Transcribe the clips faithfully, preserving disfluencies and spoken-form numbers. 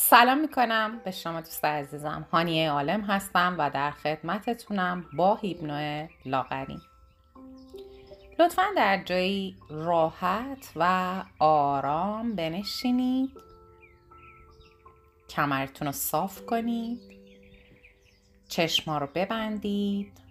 سلام میکنم به شما دوست عزیزم. هانیه عالم هستم و در خدمتتونم با هیپنو لاغری. لطفاً در جایی راحت و آرام بنشینید، کمرتون رو صاف کنید، چشما رو ببندید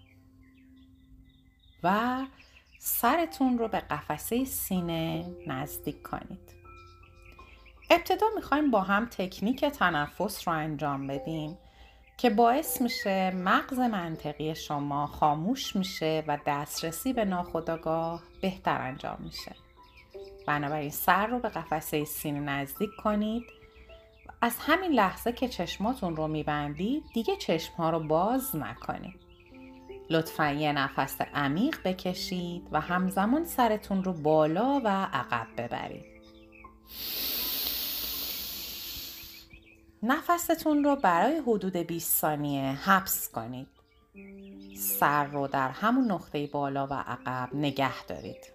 و سرتون رو به قفسه سینه نزدیک کنید. ابتدا میخوایم با هم تکنیک تنفس رو انجام بدیم که باعث میشه مغز منطقی شما خاموش میشه و دسترسی به ناخودآگاه بهتر انجام میشه. بنابراین سر رو به قفسه سینه نزدیک کنید. از همین لحظه که چشماتون رو میبندید دیگه چشمها رو باز نکنید. لطفاً یه نفس عمیق بکشید و همزمان سرتون رو بالا و عقب ببرید. نفستون رو برای حدود بیست ثانیه حبس کنید. سر رو در همون نقطه بالا و عقب نگه دارید.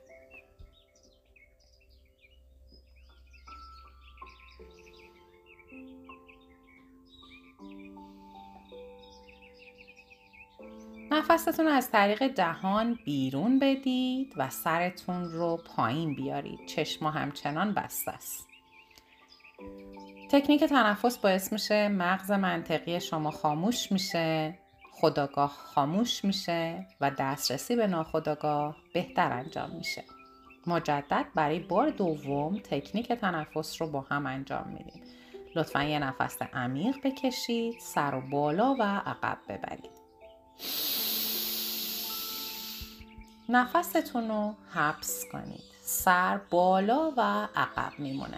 نفستون رو از طریق دهان بیرون بدید و سرتون رو پایین بیارید. چشما همچنان بسته است. تکنیک تنفس باعث میشه مغز منطقی شما خاموش میشه، خودآگاه خاموش میشه و دسترسی به ناخودآگاه بهتر انجام میشه. مجدد برای بار دوم تکنیک تنفس رو با هم انجام میدیم. لطفاً یه نفس عمیق بکشید، سر رو بالا و عقب ببرید. نفستون رو حبس کنید. سر بالا و عقب میمونه.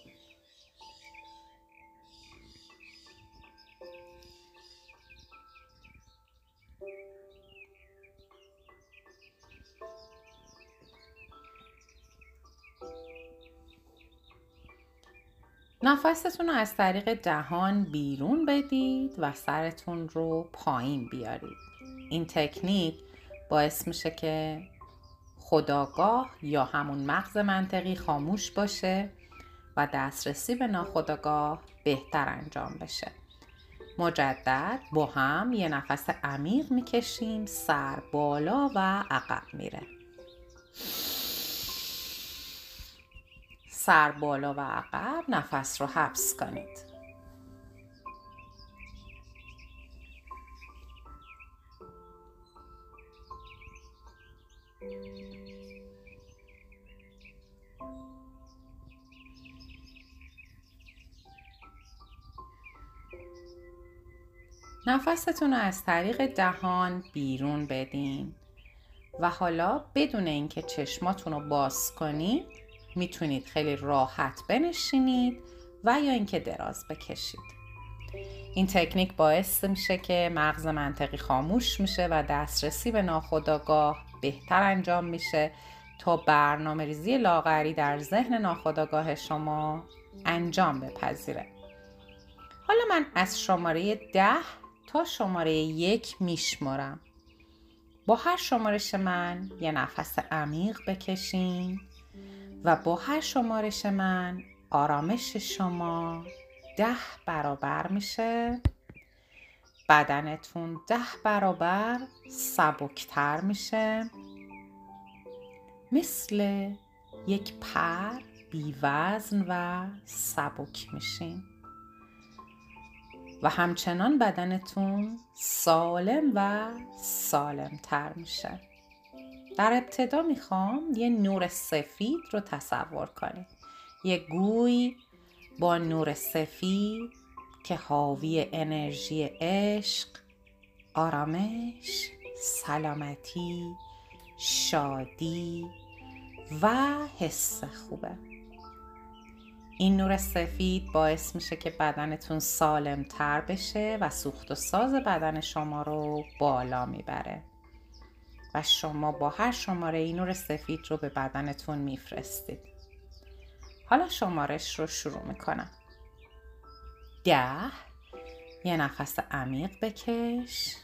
نفستون رو از طریق دهان بیرون بدید و سرتون رو پایین بیارید. این تکنیک باعث میشه که خودآگاه یا همون مغز منطقی خاموش باشه و دسترسی به ناخودآگاه بهتر انجام بشه. مجدد با هم یه نفس عمیق میکشیم، سر بالا و عقب میره. سر بالا و عقب، نفس رو حبس کنید. نفستون رو از طریق دهان بیرون بدین و حالا بدون اینکه چشماتون رو باز کنید میتونید خیلی راحت بنشینید و یا اینکه دراز بکشید. این تکنیک باعث میشه که مغز منطقی خاموش میشه و دسترسی به ناخودآگاه بهتر انجام میشه تا برنامه‌ریزی لاغری در ذهن ناخودآگاه شما انجام بپذیره. حالا من از شماره ده تا شماره یک میشمارم. با هر شمارش من یه نفس عمیق بکشین و با هر شمارش من آرامش شما ده برابر میشه. بدنتون ده برابر سبکتر میشه. مثل یک پر بی وزن و سبک میشین و همچنان بدنتون سالم و سالم تر میشه. در ابتدا میخوام یه نور سفید رو تصور کنید. یه گوی با نور سفید که حاوی انرژی عشق، آرامش، سلامتی، شادی و حس خوبه. این نور سفید باعث میشه که بدنتون سالم تر بشه و سوخت و ساز بدن شما رو بالا میبره و شما با هر شماره این نور سفید رو به بدنتون میفرستید. حالا شمارش رو شروع میکنم. ده. یه نفس عمیق بکش.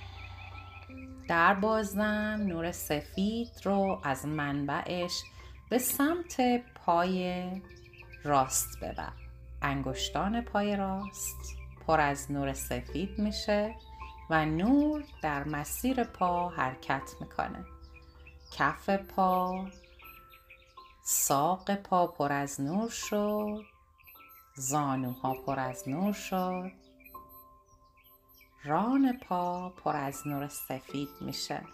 در بازم نور سفید رو از منبعش به سمت پای راست ببر. انگشتان پای راست پر از نور سفید میشه و نور در مسیر پا حرکت میکنه. کف پا، ساق پا پر از نور شد، زانوها پر از نور شد، ران پا پر از نور سفید میشه.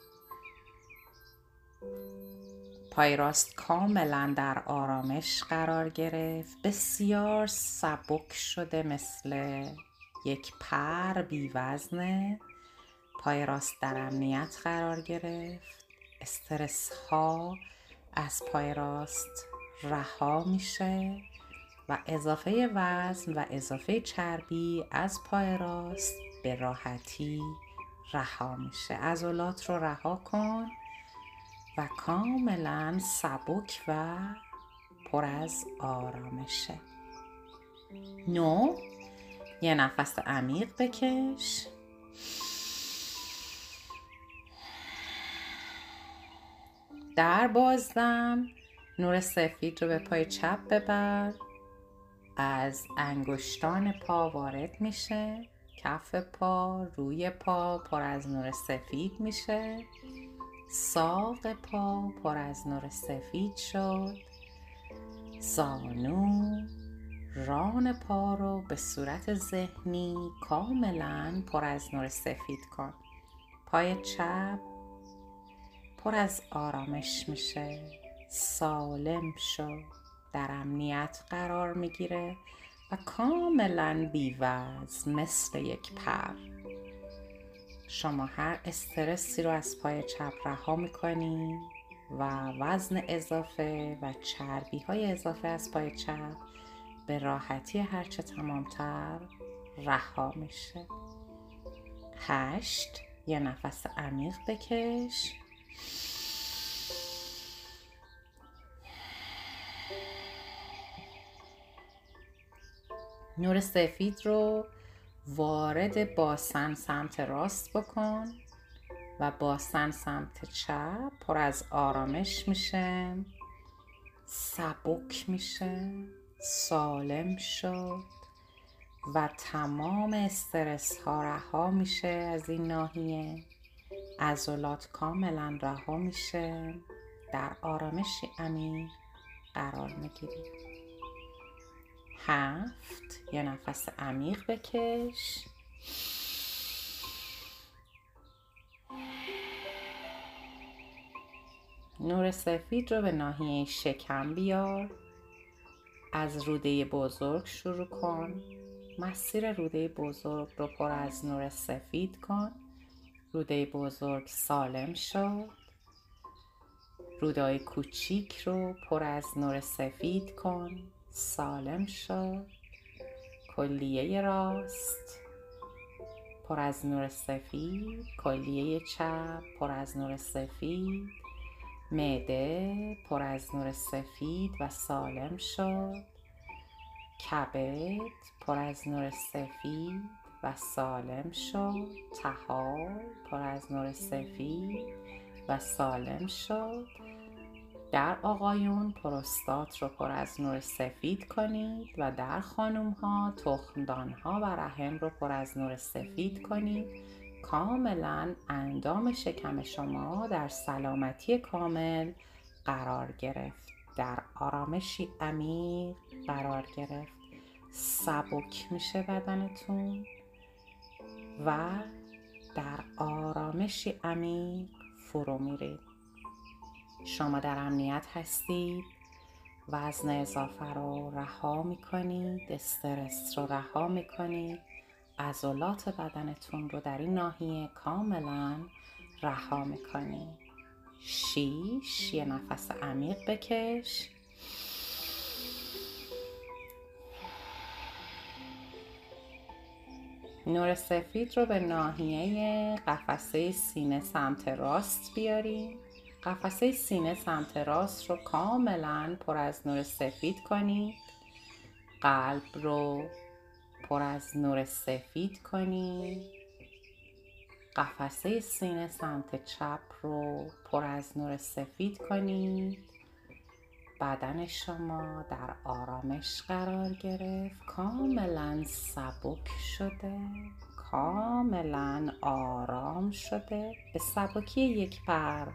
پای راست کاملا در آرامش قرار گرفت. بسیار سبک شده، مثل یک پر بی وزنه. پای راست در امنیت قرار گرفت. استرس ها از پای راست رها میشه و اضافه وزن و اضافه چربی از پای راست به راحتی رها میشه. عضلات رو رها کن و کاملا سبک و پر از آرامشه. نو، یه نفس عمیق بکش. در بازدم نور سفید رو به پای چپ ببر. از انگشتان پا وارد میشه. کف پا، روی پا پر از نور سفید میشه. ساق پا پر از نور سفید شد. زانو، ران پا رو به صورت ذهنی کاملا پر از نور سفید کن. پای چپ پر از آرامش میشه. سالم شد، در امنیت قرار میگیره و کاملا بی‌وزن، مثل یک پر. شما هر استرسی رو از پای چپ رها میکنی و وزن اضافه و چربی های اضافه از پای چپ به راحتی هرچه تمامتر رها میشه. هشت، یه نفس عمیق بکش. نور سفید رو وارد باسن سمت راست بکن و باسن سمت چپ پر از آرامش میشه، سبک میشه، سالم شد و تمام استرس ها رها میشه از این ناحیه. عضلات کاملا رها میشه، در آرامشی عمیق قرار میگیری. هفت، یه نفس عمیق بکش. نور سفید رو به ناحیه شکم بیار. از روده بزرگ شروع کن. مسیر روده بزرگ رو پر از نور سفید کن. روده بزرگ سالم شد. روده‌های کوچیک رو پر از نور سفید کن. سالم شد. کلیه راست پر از نور سفید. کلیه چپ پر از نور سفید. معده پر از نور سفید و سالم شد. کبد پر از نور سفید و سالم شد. طحال پر از نور سفید و سالم شد. در آقایون پروستات رو پر از نور سفید کنید و در خانوم ها تخمدان ها و رحم رو پر از نور سفید کنید. کاملا اندام شکم شما در سلامتی کامل قرار گرفت، در آرامشی عمیق قرار گرفت. سبک میشه بدنتون و در آرامشی عمیق فرو میرید. شما در امنیت هستید. وزن اضافه رو رها میکنید، استرس رو رها میکنید، عضلات بدنتون رو در این ناحیه کاملا رها میکنید. شیش، یه نفس عمیق بکش. نور سفید رو به ناحیه قفسه سینه سمت راست بیاریم. قفسه سینه سمت راست رو کاملا پر از نور سفید کنید. قلب رو پر از نور سفید کنید. قفسه سینه سمت چپ رو پر از نور سفید کنید. بدن شما در آرامش قرار گرفت، کاملا سبک شده، کاملا آرام شده به سبکی یک پر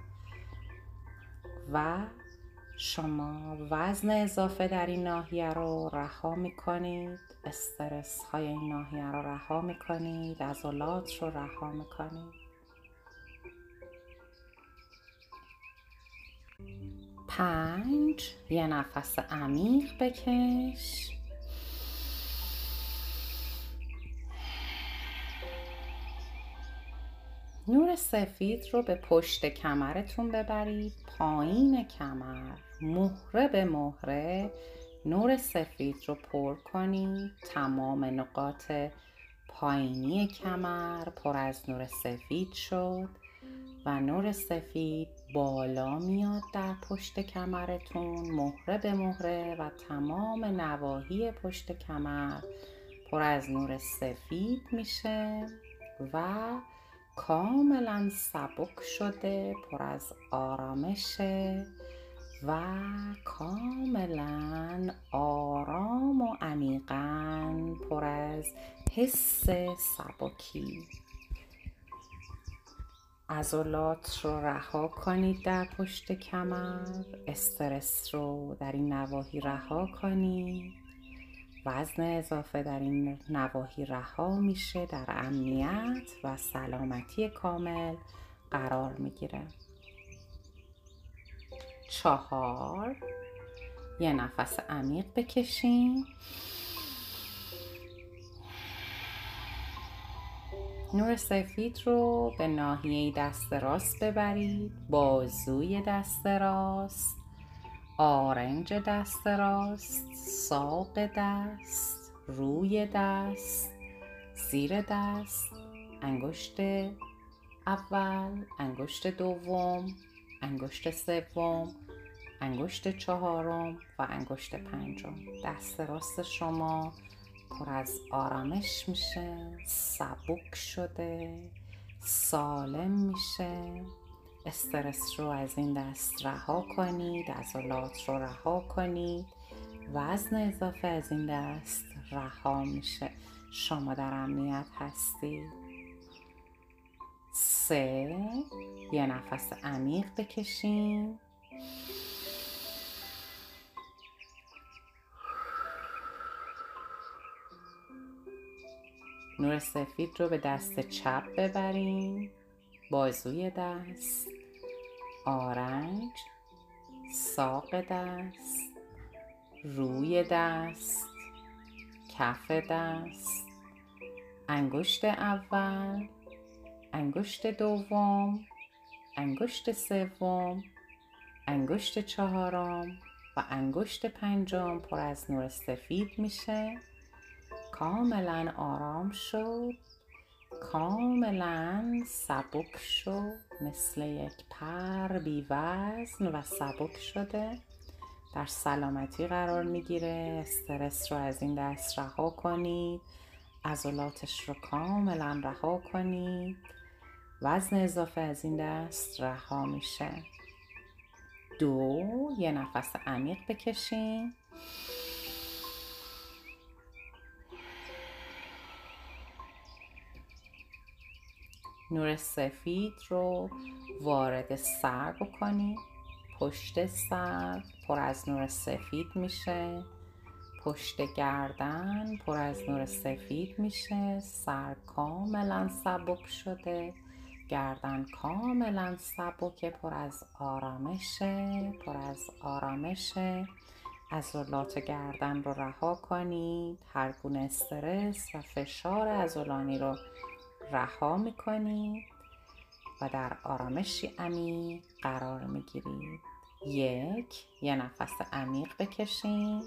و شما وزن اضافه در این ناحیه رو رها میکنید، استرس های این ناحیه رو رها میکنید، عضلات رو رها میکنید. پنج، یه نفس عمیق بکش. نور سفید رو به پشت کمرتون ببرید، پایین کمر مهره به مهره نور سفید رو پر کنید. تمام نقاط پایینی کمر پر از نور سفید شد و نور سفید بالا میاد در پشت کمرتون مهره به مهره و تمام نواحی پشت کمر پر از نور سفید میشه و کاملا سبک شده، پر از آرامشه و کاملا آرام و عمیقاً پر از حس سبکی. عضلات رو رها کنید در پشت کمر، استرس رو در این نواحی رها کنید، وزن اضافه در این نواحی رها میشه، در امنیت و سلامتی کامل قرار میگیره. چهار، یه نفس عمیق بکشین. نور سفید رو به ناحیه دست راست ببرید، بازوی دست راست، آرنج دست راست، ساق دست، روی دست، زیر دست، انگشت اول، انگشت دوم، انگشت سوم، انگشت چهارم و انگشت پنجم. دست راست شما پر از آرامش میشه، سبک شده، سالم میشه. استرس رو از این دست رها کنید، عضلات رو رها کنید، وزن اضافه از این دست رها میشه. شما در امنیت هستید. سه، یه نفس عمیق بکشین. نور سفید رو به دست چپ ببرین، بازوی دست، آرنج، ساق دست، روی دست، کف دست، انگشت اول، انگشت دوم، انگشت سوم، انگشت چهارم و انگشت پنجم پر از نور سفید میشه. کاملا آرام شد، کاملا سبک شد، مثل یک پر بی وزن و سبک شده، در سلامتی قرار میگیره. استرس رو از این دست رها کنید، عضلاتش رو کاملا رها کنید، وزن اضافه از این دست رها میشه. دو، یه نفس عمیق بکشین. نور سفید رو وارد سر بکنید، پشت سر پر از نور سفید میشه، پشت گردن پر از نور سفید میشه، سر کاملا سبک شده، گردن کاملا سبک، پر از آرامشه، پر از آرامشه. عضلات گردن رو رها کنید، هر گونه استرس و فشار عضلانی رو رها میکنید و در آرامشی عمیق قرار میگیرید. یک، یه نفس عمیق بکشین.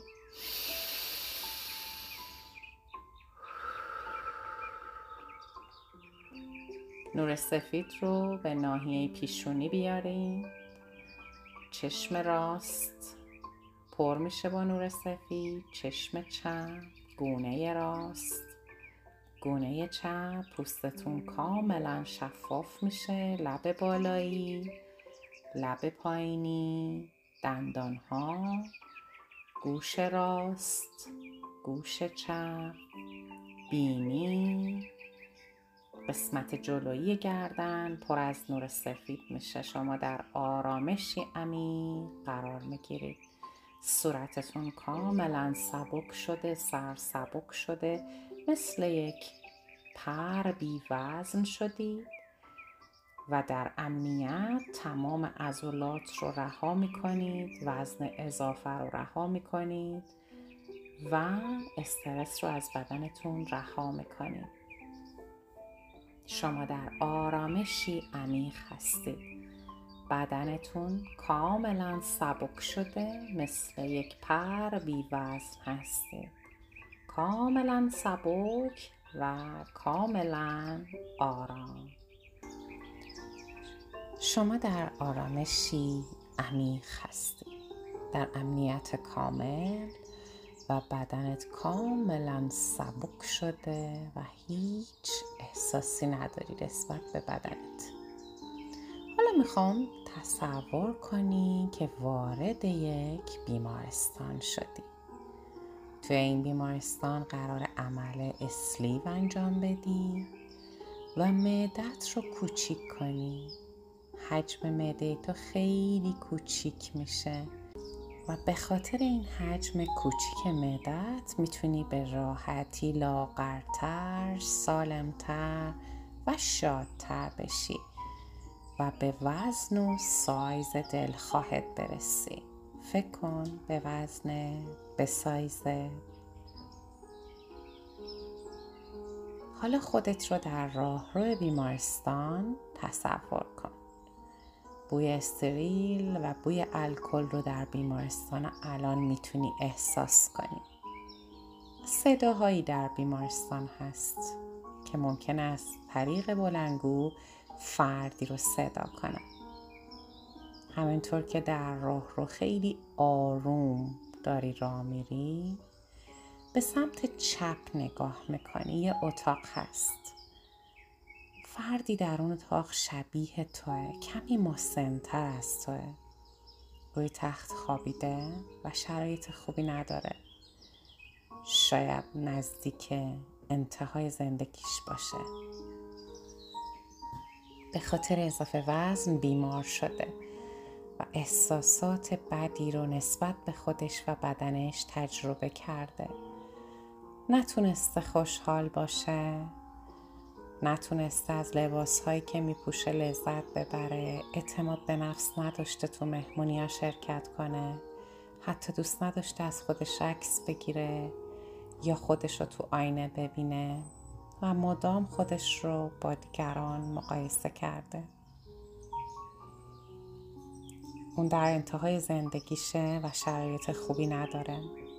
نور سفید رو به ناحیه پیشونی بیارین، چشم راست پر میشه با نور سفید، چشم چپ، گونه راست، گونه چپ، پوستتون کاملا شفاف میشه، لب بالایی، لب پایینی، دندانها، گوش راست، گوش چپ، بینی، قسمت جلویی گردن پر از نور سفید میشه. شما در آرامشی عمیق قرار میگیرید. صورتتون کاملا سبک شده، سر سبک شده، مثل یک پر بی وزن شدید و در امنیت تمام عضلات رو رها میکنید، وزن اضافه رو رها میکنید و استرس رو از بدنتون رها میکنید. شما در آرامشی عمیق هستید. بدنتون کاملا سبک شده، مثل یک پر بی وزن هستید. کاملا سبک و کاملا آرام. شما در آرامشی عمیق هستید، در امنیت کامل و بدنت کاملا سبک شده و هیچ احساسی نداری نسبت به بدنت. حالا میخوام تصور کنی که وارد یک بیمارستان شدی. توی این بیمارستان قرار عمل اسلیو انجام بدی و معدت رو کوچیک کنی. حجم معده تو خیلی کوچیک میشه و به خاطر این حجم کوچیک معدت میتونی به راحتی لاغرتر، سالمتر و شادتر بشی و به وزن و سایز دلخواهت برسی. فکر کن به وزن، به سایز. حالا خودت رو در راهرو بیمارستان تصور کن. بوی استریل و بوی الکل رو در بیمارستان الان میتونی احساس کنی. صداهایی در بیمارستان هست که ممکن است طریق بلندگو فردی رو صدا کنن. همینطور که در راه رو خیلی آروم داری راه میری، به سمت چپ نگاه میکنی. یه اتاق هست. فردی در اون اتاق شبیه توه، کمی مسن‌تر از توه. روی تخت خوابیده و شرایط خوبی نداره. شاید نزدیک انتهای زندگیش باشه. به خاطر اضافه وزن بیمار شده و احساسات بدی رو نسبت به خودش و بدنش تجربه کرده. نتونسته خوشحال باشه، نتونسته از لباسهایی که میپوشه لذت ببره، اعتماد به نفس نداشته تو مهمونی‌ها شرکت کنه، حتی دوست نداشته از خودش عکس بگیره یا خودش رو تو آینه ببینه و مدام خودش رو با دیگران مقایسه کرده. اون در انتهای زندگیشه و شرایط خوبی نداره.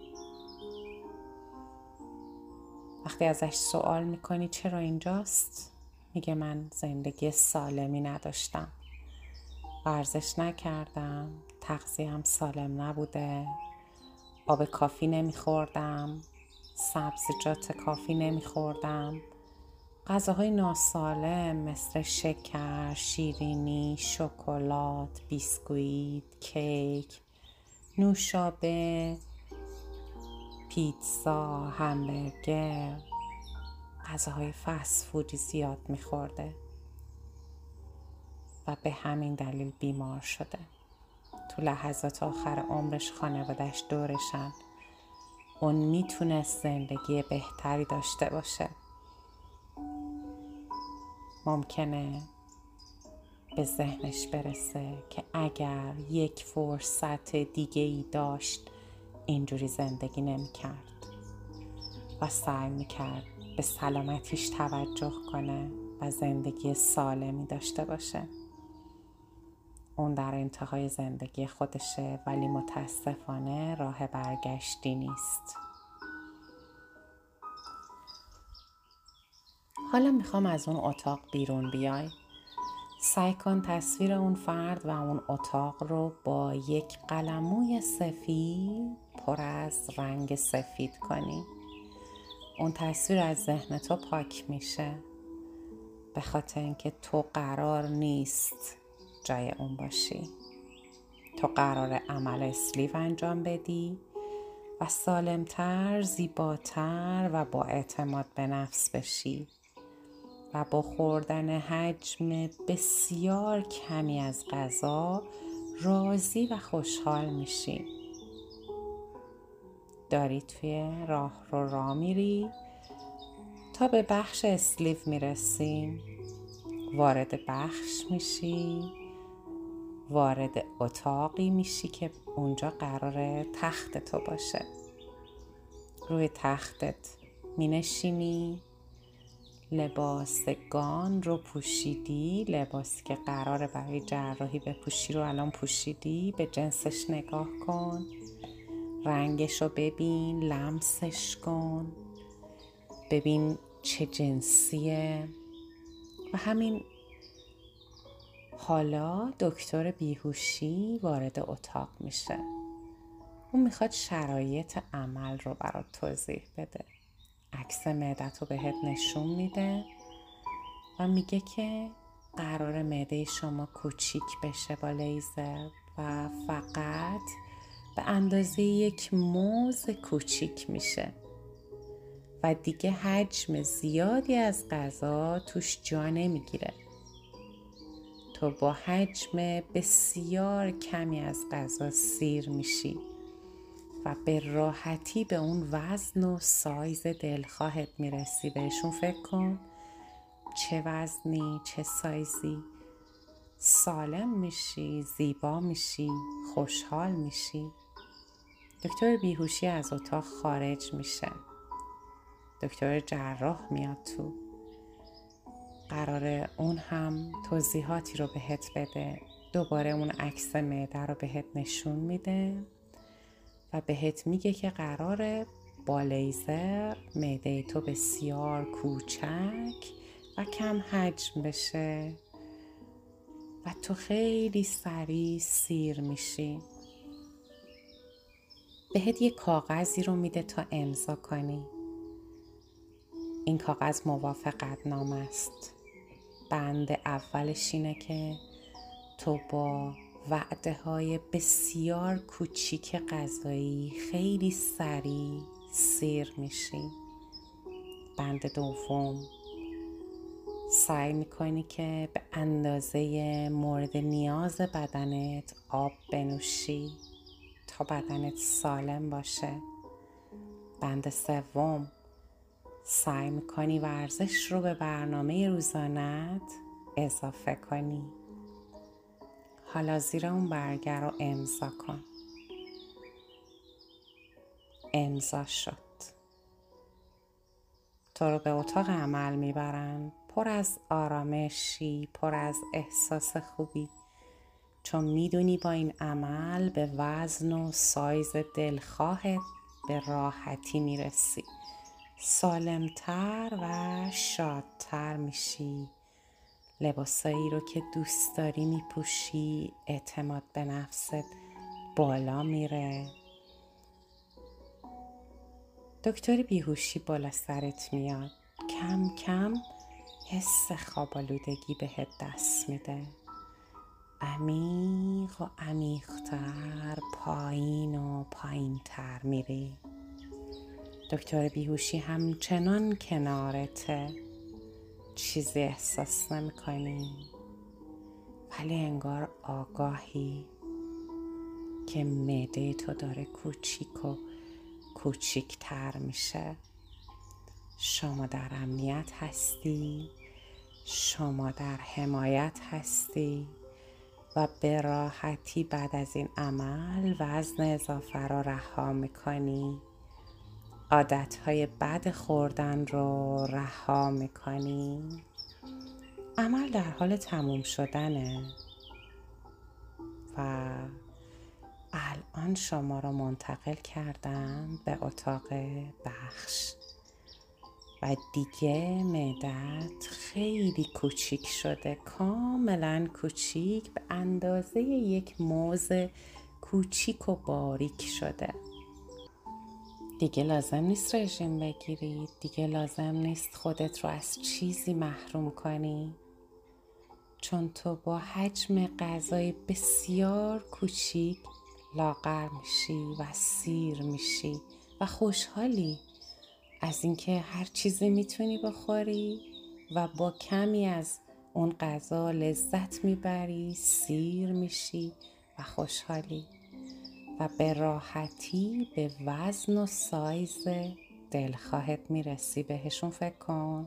وقتی ازش سوال میکنی چرا اینجاست؟ میگه من زندگی سالمی نداشتم. ورزش نکردم، تغذیه‌ام سالم نبوده، آب کافی نمیخوردم، سبزیجات کافی نمیخوردم، غذاهای ناسالم مثل شکر، شیرینی، شکلات، بیسکویت، کیک، نوشابه، پیتزا، همبرگر، غذاهای فست فودی زیاد میخورده و به همین دلیل بیمار شده. تو لحظات آخر عمرش خانواده‌اش دورشن. اون میتونست زندگی بهتری داشته باشه. ممکنه به ذهنش برسه که اگر یک فرصت دیگه ای داشت اینجوری زندگی نمی کرد و سعی می کرد به سلامتیش توجه کنه و زندگی سالمی داشته باشه. اون در انتهای زندگی خودشه ولی متاسفانه راه برگشتی نیست. حالا میخوام از اون اتاق بیرون بیای. سعی کن تصویر اون فرد و اون اتاق رو با یک قلموی سفید پر از رنگ سفید کنی. اون تصویر از ذهن تو پاک میشه به خاطر اینکه تو قرار نیست جای اون باشی. تو قرار عمل اسلیو انجام بدی و سالمتر، زیباتر و با اعتماد به نفس بشی و با خوردن حجم بسیار کمی از غذا راضی و خوشحال میشی. داری توی راه رو راه میری تا به بخش اسلیو میرسی. وارد بخش میشی، وارد اتاقی میشی که اونجا قراره تخت تو باشه. روی تختت مینشینی، لباس گان رو پوشیدی، لباسی که قراره برای جراحی بپوشی رو الان پوشیدی. به جنسش نگاه کن، رنگش رو ببین، لمسش کن، ببین چه جنسیه. و همین حالا دکتر بیهوشی وارد اتاق میشه. اون میخواد شرایط عمل رو برات توضیح بده. عکس معدت رو بهت نشون میده و میگه که قرار معده شما کوچیک بشه با لیزر و فقط به اندازه یک موز کوچیک میشه و دیگه حجم زیادی از غذا توش جا نمیگیره. تو با حجم بسیار کمی از غذا سیر میشی و به راحتی به اون وزن و سایز دلخواهت میرسی. بهشون فکر کن، چه وزنی، چه سایزی، سالم میشی، زیبا میشی، خوشحال میشی. دکتر بیهوشی از اتاق خارج میشه. دکتر جراح میاد تو. قراره اون هم توضیحاتی رو بهت بده. دوباره اون عکس معده رو بهت نشون میده و بهت میگه که قراره با لیزر معده تو بسیار کوچک و کم حجم بشه و تو خیلی سریع سیر میشی. بهت یه کاغذی رو میده تا امضا کنی. این کاغذ موافقت نامه است. بند اولش اینه که تو با وعده های بسیار کوچیک غذایی خیلی سریع سیر میشی. بند دوم، سعی میکنی که به اندازه مورد نیاز بدنت آب بنوشی تا بدنت سالم باشه. بند سوم، سعی میکنی ورزش رو به برنامه روزانت اضافه کنی. حالا زیر اون برگه رو امضا کن. امضا شد. تو رو به اتاق عمل میبرن، پر از آرامشی، پر از احساس خوبی، چون میدونی با این عمل به وزن و سایز دلخواهت به راحتی میرسی. سالمتر و شادتر میشی. لباسایی رو که دوست داری میپوشی. اعتماد به نفست بالا میره. دکتر بیهوشی بالا سرت میاد. کم کم حس خوابالودگی بهت دست میده. عمیق و عمیق‌تر پایین و پایین‌تر میری. دکتر بیهوشی همچنان کنارته. چیزی احساس نمی‌کنی، ولی انگار آگاهی که معده تو داره کوچیک و کوچیک‌تر میشه. شما در امنیت هستی، شما در حمایت هستی و به راحتی بعد از این عمل وزن اضافه رو رها میکنی. عادتهای بد خوردن رو رها میکنی. عمل در حال تموم شدنه و الان شما رو منتقل کردن به اتاق بخش و دیگه معدت خیلی کوچیک شده، کاملا کوچیک، به اندازه یک موز کوچیک و باریک شده. دیگه لازم نیست رژیم بگیری، دیگه لازم نیست خودت رو از چیزی محروم کنی، چون تو با حجم غذای بسیار کوچیک لاغر میشی و سیر میشی و خوشحالی از اینکه هر چیزی میتونی بخوری و با کمی از اون غذا لذت میبری، سیر میشی و خوشحالی و به راحتی به وزن و سایز دلخواهت میرسی. بهشون فکر کن.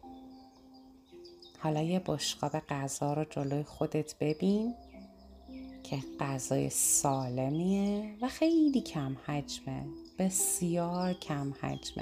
حالا یه بشقاب غذا رو جلوی خودت ببین که غذای سالمیه و خیلی کم حجمه، بسیار کم حجمه.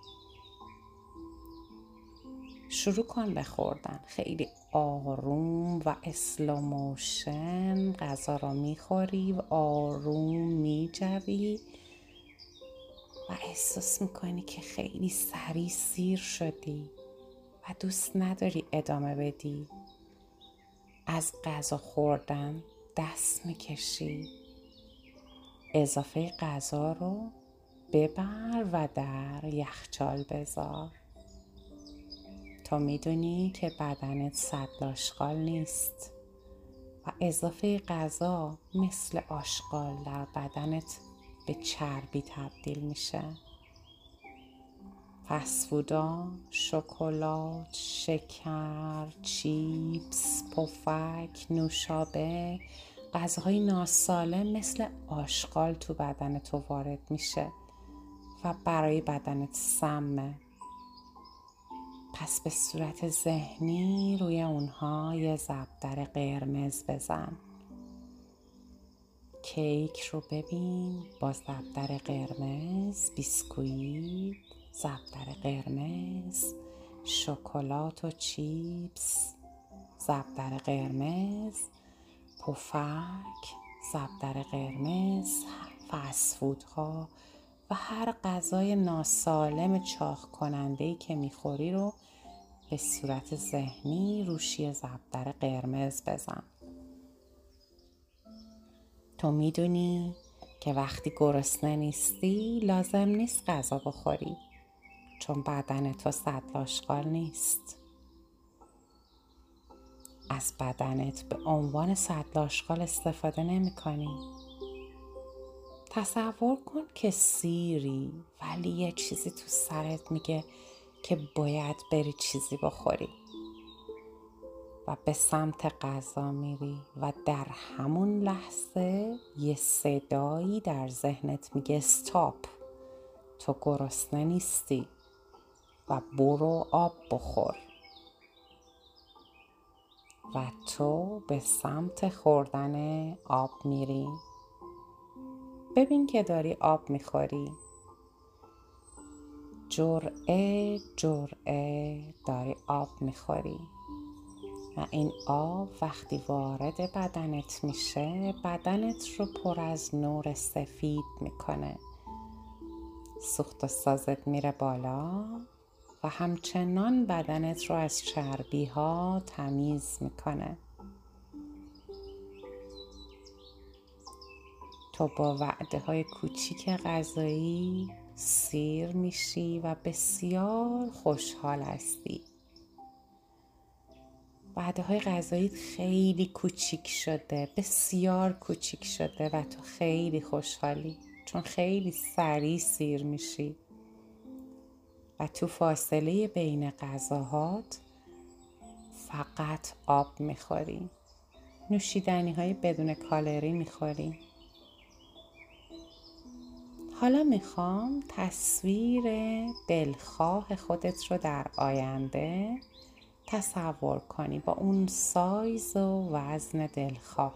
شروع کن به خوردن. خیلی آروم و اسلوموشن غذا رو میخوری و آروم میجوی و احساس میکنی که خیلی سریع سیر شدی و دوست نداری ادامه بدی. از غذا خوردن دست میکشی. اضافه غذا رو ببر و در یخچال بذار. تو میدونی که بدنت سطل آشغال نیست و اضافه غذا مثل آشغال در بدنت به چربی تبدیل میشه. فست فودا، شکلات، شکر، چیپس، پفک، نوشابه، غذاهای ناسالم مثل آشغال تو بدن تو وارد میشه و برای بدنت سمه. پس به صورت ذهنی روی اونها یه زبدر قرمز بزن. کیک رو ببین با زبدر قرمز، بیسکویت، زبدر قرمز، شکلات و چیپس، زبدر قرمز، پفک، زبدر قرمز، فست فودها و هر غذای ناسالم چاق کننده‌ای که میخوری رو به صورت ذهنی روشی زبدر قرمز بزن. تو میدونی که وقتی گرسنه نیستی لازم نیست غذا بخوری، چون بدن تو سطل آشغال نیست. از بدنت به عنوان سطل آشغال استفاده نمی کنی. تصور کن که سیری ولی یه چیزی تو سرت میگه که باید بری چیزی بخوری و به سمت غذا میری و در همون لحظه یه صدایی در ذهنت میگه استاپ، تو گرسنه نیستی و برو آب بخور و تو به سمت خوردن آب میری. ببین که داری آب میخوری. جرعه جرعه داری آب میخوری و این آب وقتی وارد بدنت میشه بدنت رو پر از نور سفید میکنه. سوخت و سازت میره بالا و همچنان بدنت رو از چربی ها تمیز میکنه. تو با وعده های کوچیک غذایی سیر میشی و بسیار خوشحال هستی. وعده های غذایی خیلی کوچیک شده، بسیار کوچیک شده و تو خیلی خوشحالی چون خیلی سریع سیر میشی و تو فاصله بین غذاهات فقط آب میخوری. نوشیدنی های بدون کالری میخوری. حالا میخوام تصویر دلخواه خودت رو در آینده تصور کنی با اون سایز و وزن دلخواه.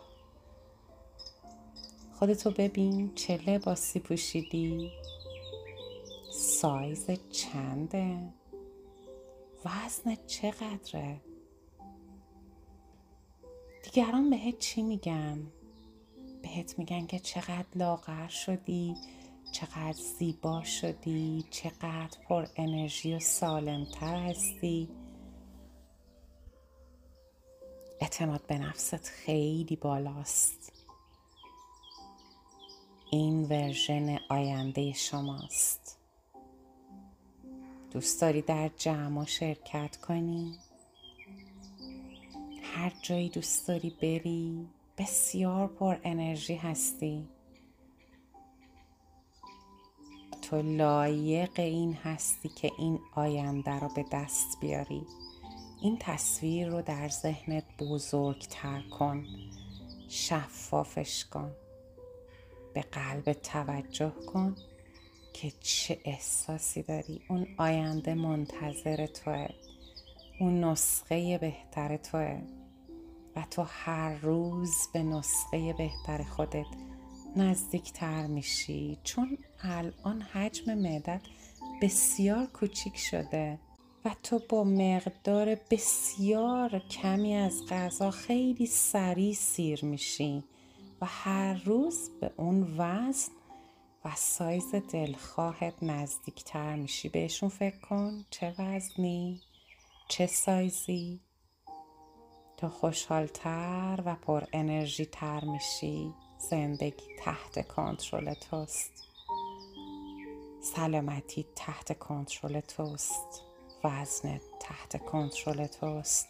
خودتو ببین چه لباسی پوشیدی؟ سایز چنده؟ وزن چقدره؟ دیگران بهت چی میگن؟ بهت میگن که چقدر لاغر شدی، چقدر زیبا شدی، چقدر پر انرژی و سالمتر هستی. اعتماد به نفست خیلی بالاست. این ورژن آینده شماست. دوست داری در جمع شرکت کنی؟ هر جایی دوست داری بری. بسیار پر انرژی هستی. تو لایق این هستی که این آینده رو به دست بیاری. این تصویر رو در ذهنت بزرگتر کن. شفافش کن. به قلب توجه کن که چه احساسی داری. اون آینده منتظر توه. اون نسخه بهتر توه و تو هر روز به نسخه بهتر خودت نزدیکتر میشی، چون الان حجم معدت بسیار کوچیک شده و تو با مقدار بسیار کمی از غذا خیلی سریع سیر میشی و هر روز به اون وزن و سایز دلخواهت نزدیکتر میشی. بهشون فکر کن. چه وزنی؟ چه سایزی؟ تو خوشحالتر و پر انرژی تر میشی. زندگی تحت کنترل توست. سلامتی تحت کنترل توست. وزنت تحت کنترل توست.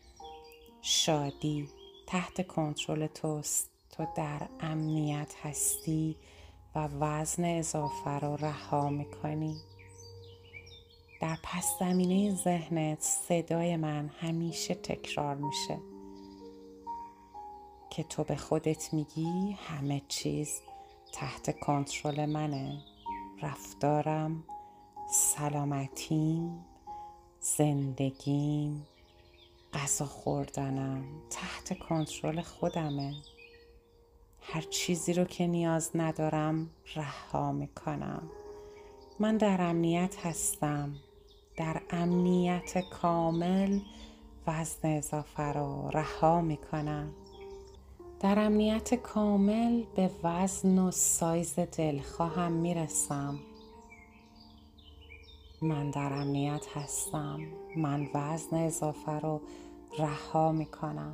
شادی تحت کنترل توست. تو در امنیت هستی و وزن اضافه رو رها میکنی. در پس زمینه ذهنت صدای من همیشه تکرار میشه که تو به خودت میگی همه چیز تحت کنترل منه. رفتارم، سلامتیم، زندگیم، غذا خوردنم تحت کنترل خودمه. هر چیزی رو که نیاز ندارم رها میکنم. من در امنیت هستم. در امنیت کامل وزن اضافه رو رها میکنم. در امنیت کامل به وزن و سایز دلخواهم میرسم. من در امنیت هستم. من وزن اضافه رو رها میکنم.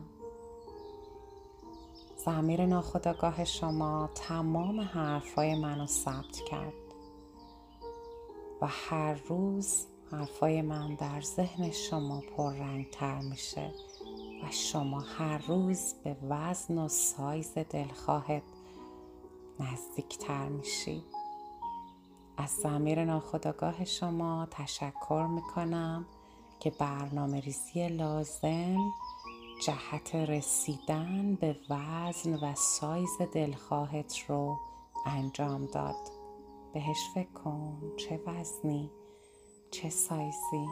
ضمیر ناخودآگاه شما تمام حرفای منو ثبت کرد و هر روز حرفای من در ذهن شما پررنگ‌تر میشه و شما هر روز به وزن و سایز دلخواهت نزدیکتر میشی. از ضمیر ناخودآگاه شما تشکر میکنم که برنامه ریزی لازم جهت رسیدن به وزن و سایز دلخواهت رو انجام داد. بهش فکر کن. چه وزنی؟ چه سایزی؟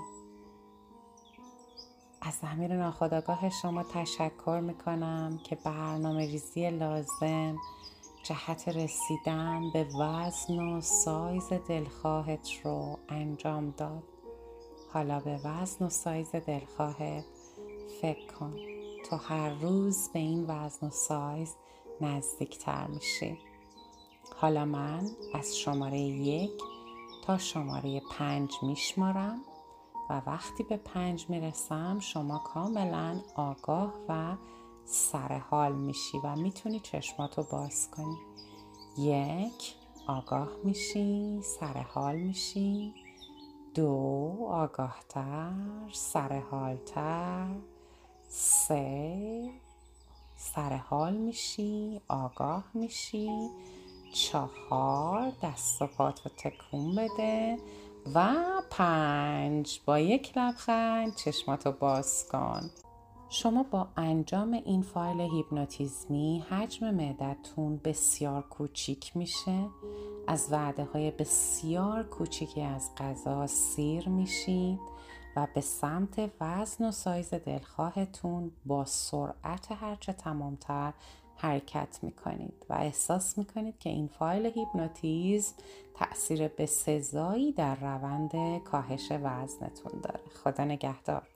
از ضمیر ناخودآگاه شما تشکر میکنم که برنامه ریزی لازم جهت رسیدن به وزن و سایز دلخواهت رو انجام داد. حالا به وزن و سایز دلخواهت فکر کن. تو هر روز به این وزن و سایز نزدیکتر میشی. حالا من از شماره یک تا شماره پنج میشمارم و وقتی به پنج میرسم شما کاملا آگاه و سرحال میشی و میتونی چشماتو باز کنی. یک، آگاه میشی، سرحال میشی. دو، آگاهتر، سرحالتر. سه، سرحال میشی، آگاه میشی. چهار، دست و پاتو تکون بده. و پنج، با یک لبخند چشماتو باز کن. شما با انجام این فایل هیپنوتیزمی حجم معدتون بسیار کوچیک میشه. از وعده های بسیار کوچیکی از غذا سیر میشید و به سمت وزن و سایز دلخواهتون با سرعت هرچه تمامتر حرکت میکنید و احساس میکنید که این فایل هیپنوتیزم تأثیر بسزایی در روند کاهش وزنتون داره. خدا نگهدار.